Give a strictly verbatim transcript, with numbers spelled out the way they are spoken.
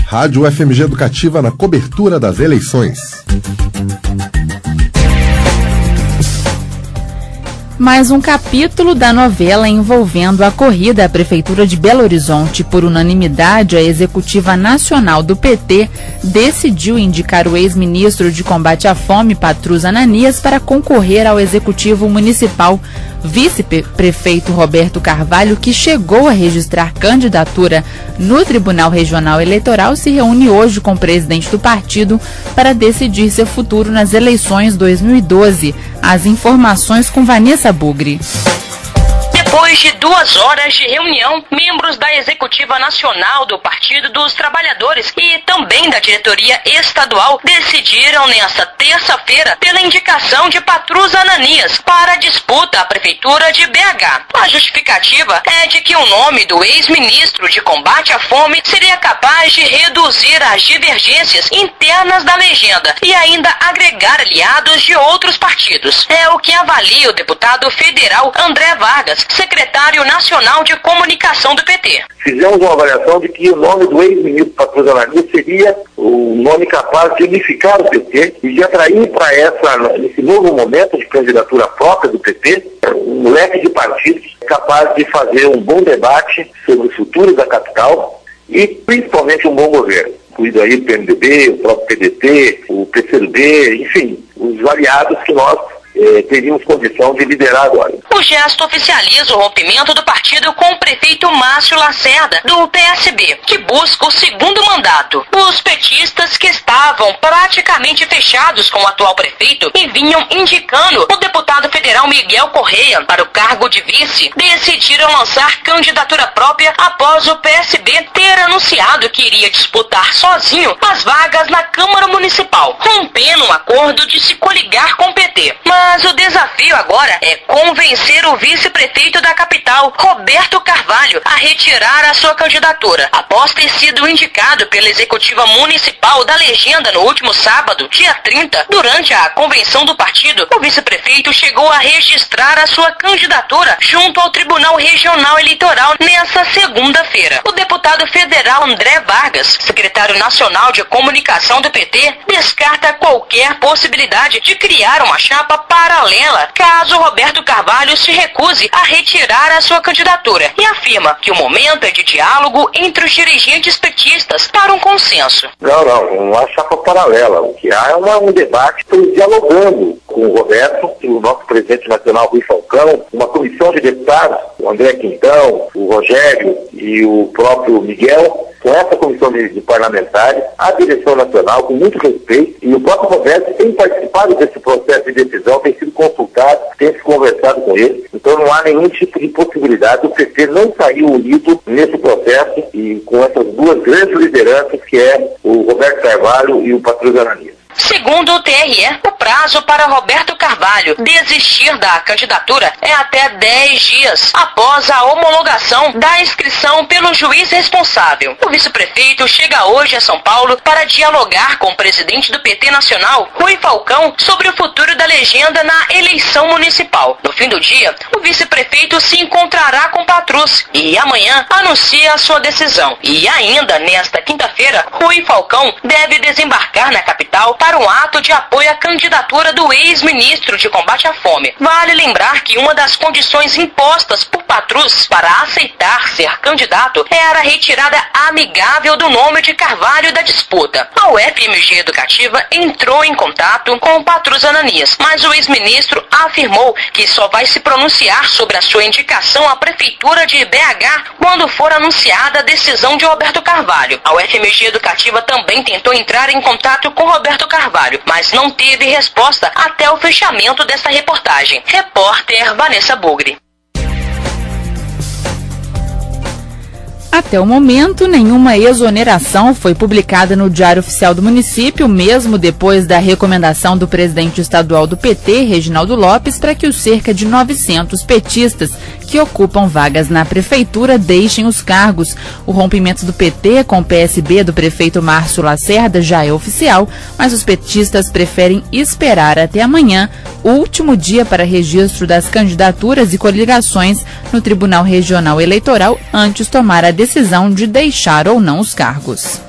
Rádio F M G Educativa na cobertura das eleições. Mais um capítulo da novela envolvendo a corrida à Prefeitura de Belo Horizonte. Por unanimidade, a Executiva Nacional do P T decidiu indicar o ex-ministro de Combate à Fome, Patrus Ananias, para concorrer ao Executivo Municipal. Vice-prefeito Roberto Carvalho, que chegou a registrar candidatura no Tribunal Regional Eleitoral, se reúne hoje com o presidente do partido para decidir seu futuro nas eleições dois mil e doze. As informações com Vanessa Bugri. Depois de duas horas de reunião, membros da Executiva Nacional do Partido dos Trabalhadores e também da diretoria estadual decidiram nesta terça-feira pela indicação de Patrus Ananias para a disputa à Prefeitura de B H. A justificativa é de que o nome do ex-ministro de Combate à Fome seria capaz de reduzir as divergências internas da legenda e ainda agregar aliados de outros partidos. É o que avalia o deputado federal André Vargas, secretário nacional de comunicação do P T. Fizemos uma avaliação de que o nome do ex-ministro Patrus Ananias seria o nome capaz de unificar o P T e de atrair para essa, esse novo momento de candidatura própria do P T, um leque de partidos capaz de fazer um bom debate sobre o futuro da capital e principalmente um bom governo. Incluindo aí o P M D B, o próprio P D T, o P C do B, enfim, os aliados que nós Eh, teríamos condição de liderar agora. O gesto oficializa o rompimento do partido com o prefeito Márcio Lacerda, do P S B, que busca o segundo mandato. Os petistas, que estavam praticamente fechados com o atual prefeito e vinham indicando o deputado federal Miguel Correia para o cargo de vice, decidiram lançar candidatura própria após o P S B ter anunciado que iria disputar sozinho as vagas na Câmara Municipal, rompendo um acordo de se coligar com o P T. Mas Mas o desafio agora é convencer o vice-prefeito da capital, Roberto Carvalho, a retirar a sua candidatura. Após ter sido indicado pela Executiva Municipal da legenda no último sábado, dia trinta, durante a convenção do partido, o vice-prefeito chegou a registrar a sua candidatura junto ao Tribunal Regional Eleitoral nesta segunda-feira. O deputado federal André Vargas, secretário nacional de comunicação do P T, descarta qualquer possibilidade de criar uma chapa paralela caso Roberto Carvalho se recuse a retirar a sua candidatura e afirma que o momento é de diálogo entre os dirigentes petistas para um consenso. Não, não, não há chapa paralela. O que há é uma, um debate dialogando com o Roberto, o nosso presidente nacional Rui Falcão, uma comissão de deputados, o André Quintão, o Rogério e o próprio Miguel, com essa comissão de, de parlamentares, a direção nacional, com muito respeito, e o próprio Roberto tem participado desse processo de decisão, tem sido consultado, tem se conversado com ele, então não há nenhum tipo de possibilidade do P T não sair unido nesse processo e com essas duas grandes lideranças que é o Roberto Carvalho e o Patrus Ananias. Segundo o T R E, o prazo para Roberto Carvalho desistir da candidatura é até dez dias após a homologação da inscrição pelo juiz responsável. O vice-prefeito chega hoje a São Paulo para dialogar com o presidente do P T Nacional, Rui Falcão, sobre o futuro da legenda na eleição municipal. No fim do dia, o vice-prefeito se encontrará com Patrus e amanhã anuncia a sua decisão. E ainda nesta quinta-feira, Rui Falcão deve desembarcar na capital para um ato de apoio à candidatura do ex-ministro de Combate à Fome. Vale lembrar que uma das condições impostas por Patrus para aceitar ser candidato era a retirada amigável do nome de Carvalho da disputa. A U F M G Educativa entrou em contato com o Patrus Ananias, mas o ex-ministro afirmou que só vai se pronunciar sobre a sua indicação à Prefeitura de B H quando for anunciada a decisão de Roberto Carvalho. A U F M G Educativa também tentou entrar em contato com Roberto Carvalho, mas não teve resposta até o fechamento desta reportagem. Repórter Vanessa Bugri. Até o momento, nenhuma exoneração foi publicada no Diário Oficial do município, mesmo depois da recomendação do presidente estadual do P T, Reginaldo Lopes, para que os cerca de novecentos petistas que ocupam vagas na prefeitura deixem os cargos. O rompimento do P T com o P S B do prefeito Márcio Lacerda já é oficial, mas os petistas preferem esperar até amanhã, último dia para registro das candidaturas e coligações no Tribunal Regional Eleitoral, antes de tomar a decisão de deixar ou não os cargos.